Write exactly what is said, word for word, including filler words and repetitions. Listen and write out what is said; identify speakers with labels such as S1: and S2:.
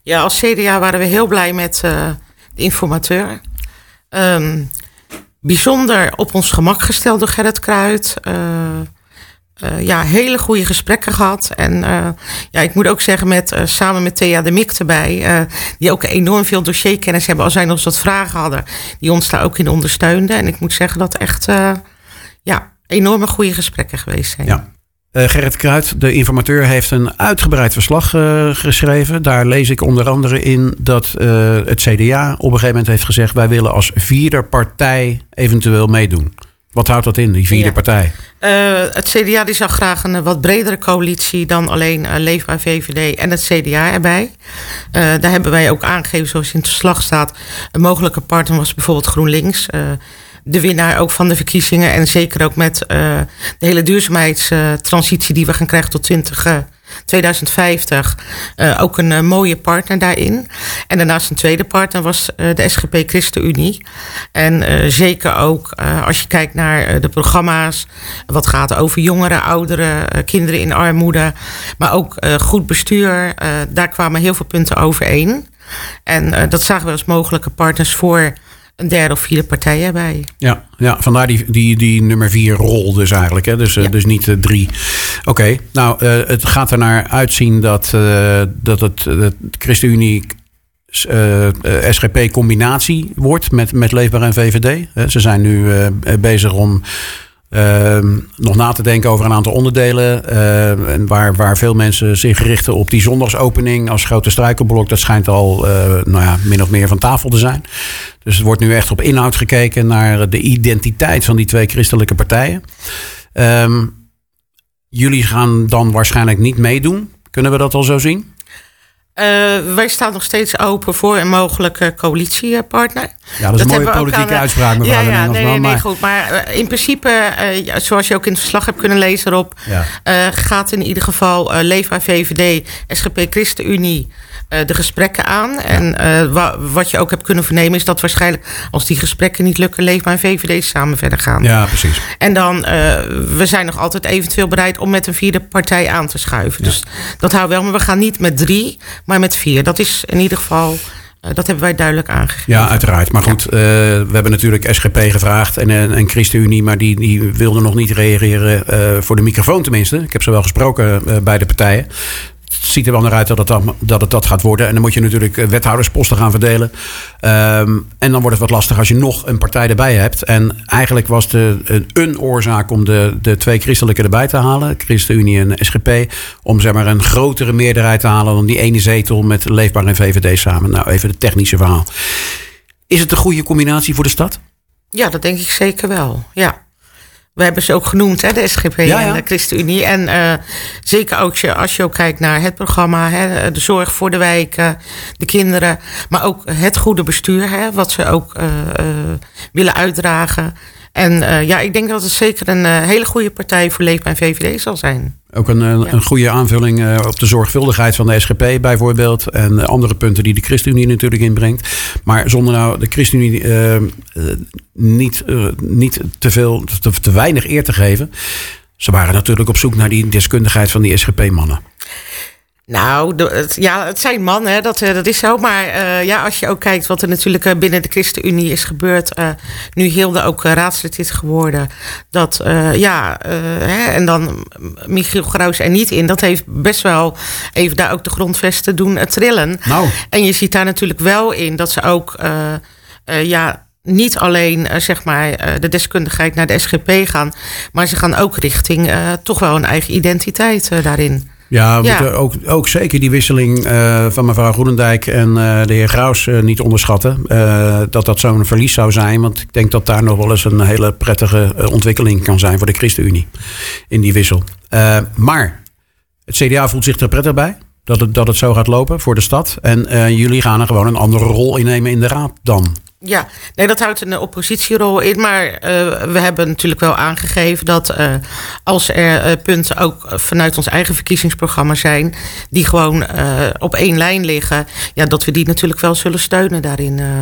S1: Ja, als C D A waren we heel blij met uh, de informateur. Um, bijzonder op ons gemak gesteld door Gerrit Kruid. Uh, uh, ja, hele goede gesprekken gehad. En uh, ja, ik moet ook zeggen, met, uh, samen met Thea de Mik erbij, uh, die ook enorm veel dossierkennis hebben. Als wij nog eens wat vragen hadden, die ons daar ook in ondersteunden. En ik moet zeggen dat echt uh, ja, enorme goede gesprekken geweest zijn.
S2: Ja. Uh, Gerrit Kruid, de informateur, heeft een uitgebreid verslag uh, geschreven. Daar lees ik onder andere in dat uh, het C D A op een gegeven moment heeft gezegd: wij willen als vierde partij eventueel meedoen. Wat houdt dat in, die vierde ja. partij?
S1: Uh, het C D A die zag graag een wat bredere coalitie dan alleen uh, Leefbaar V V D en het C D A erbij. Uh, daar hebben wij ook aangegeven, zoals in het verslag staat. Een mogelijke partner was bijvoorbeeld GroenLinks. Uh, de winnaar ook van de verkiezingen. En zeker ook met uh, de hele duurzaamheidstransitie uh, die we gaan krijgen tot twintig, uh, twintig vijftig. Uh, ook een uh, mooie partner daarin. En daarnaast een tweede partner was uh, de S G P ChristenUnie. En uh, zeker ook uh, als je kijkt naar uh, de programma's. Wat gaat over jongeren, ouderen, uh, kinderen in armoede. Maar ook uh, goed bestuur. Uh, daar kwamen heel veel punten overeen. En uh, dat zagen we als mogelijke partners voor een derde of vierde partij erbij.
S2: Ja, ja, vandaar die, die, die nummer vier rol dus eigenlijk. Hè? Dus, ja. uh, dus niet uh, drie. Oké, okay, nou, uh, het gaat er naar uitzien dat, uh, dat het uh, ChristenUnie uh, uh, S G P combinatie wordt met, met Leefbaar en V V D. Uh, ze zijn nu uh, bezig om Uh, nog na te denken over een aantal onderdelen. Uh, en waar, waar veel mensen zich richten op die zondagsopening als grote struikelblok. Dat schijnt al uh, nou ja, min of meer van tafel te zijn. Dus er wordt nu echt op inhoud gekeken naar de identiteit van die twee christelijke partijen. Um, jullie gaan dan waarschijnlijk niet meedoen. Kunnen we dat al zo zien?
S1: Uh, wij staan nog steeds open voor een mogelijke coalitiepartner.
S2: Ja, dat is dat een mooie politieke aan, uitspraak, mevrouw
S1: ja,
S2: de
S1: ja,
S2: Engelsman.
S1: nee, nee, nee,
S2: maar
S1: goed. Maar uh, in principe, uh, zoals je ook in het verslag hebt kunnen lezen erop, ja. uh, gaat in ieder geval uh, Leefbaar V V D, S G P ChristenUnie uh, de gesprekken aan. Ja. En uh, wa- wat je ook hebt kunnen vernemen is dat waarschijnlijk, als die gesprekken niet lukken, Leefbaar en V V D samen verder gaan.
S2: Ja, precies.
S1: En dan, uh, we zijn nog altijd eventueel bereid om met een vierde partij aan te schuiven. Ja. Dus dat houden we wel, maar we gaan niet met drie, maar met vier. Dat is in ieder geval, uh, dat hebben wij duidelijk aangegeven.
S2: Ja, uiteraard. Maar goed, ja. uh, we hebben natuurlijk S G P gevraagd en, en ChristenUnie, maar die, die wilden nog niet reageren uh, voor de microfoon tenminste. Ik heb ze wel gesproken uh, bij de partijen. Het ziet er wel naar uit dat het, dat, dat het dat gaat worden. En dan moet je natuurlijk wethoudersposten gaan verdelen. Um, en dan wordt het wat lastig als je nog een partij erbij hebt. En eigenlijk was de, een, een oorzaak om de, de twee christelijke erbij te halen, ChristenUnie en S G P, om zeg maar een grotere meerderheid te halen dan die ene zetel met Leefbaar en V V D samen. Nou, even het technische verhaal. Is het een goede combinatie voor de stad?
S1: Ja, dat denk ik zeker wel, ja. We hebben ze ook genoemd, hè, de S G P ja, ja. en de ChristenUnie. En uh, zeker ook als je ook kijkt naar het programma, hè, de zorg voor de wijken, de kinderen. Maar ook het goede bestuur, hè, wat ze ook uh, uh, willen uitdragen. En uh, ja, ik denk dat het zeker een uh, hele goede partij voor Leefbaar en V V D zal zijn. Ook een,
S2: een, ja. een goede aanvulling uh, op de zorgvuldigheid van de S G P bijvoorbeeld. En uh, andere punten die de ChristenUnie natuurlijk inbrengt. Maar zonder nou de ChristenUnie uh, uh, niet, uh, niet te veel, te, te weinig eer te geven. Ze waren natuurlijk op zoek naar die deskundigheid van die S G P-mannen.
S1: Nou, de, het, ja, het zijn mannen, dat, dat is zo. Maar uh, ja, als je ook kijkt wat er natuurlijk uh, binnen de ChristenUnie is gebeurd. Uh, nu Hilde ook uh, raadslid is geworden. Dat, uh, ja, uh, hè, en dan Michiel Graus er niet in. Dat heeft best wel even daar ook de grondvesten doen uh, trillen. Nou. En je ziet daar natuurlijk wel in dat ze ook, uh, uh, ja, niet alleen uh, zeg maar uh, de deskundigheid naar de S G P gaan. Maar ze gaan ook richting uh, toch wel een eigen identiteit uh, daarin.
S2: Ja, we ja. moeten ook, ook zeker die wisseling uh, van mevrouw Groenendijk en uh, de heer Graus uh, niet onderschatten. Uh, dat dat zo'n verlies zou zijn. Want ik denk dat daar nog wel eens een hele prettige uh, ontwikkeling kan zijn voor de ChristenUnie in die wissel. Uh, maar het C D A voelt zich er prettig bij dat het, dat het zo gaat lopen voor de stad. En uh, jullie gaan er gewoon een andere rol innemen in de raad dan.
S1: Ja, nee, dat houdt een oppositierol in. Maar uh, we hebben natuurlijk wel aangegeven dat uh, als er uh, punten ook vanuit ons eigen verkiezingsprogramma zijn, die gewoon uh, op één lijn liggen, ja, dat we die natuurlijk wel zullen steunen daarin. Uh.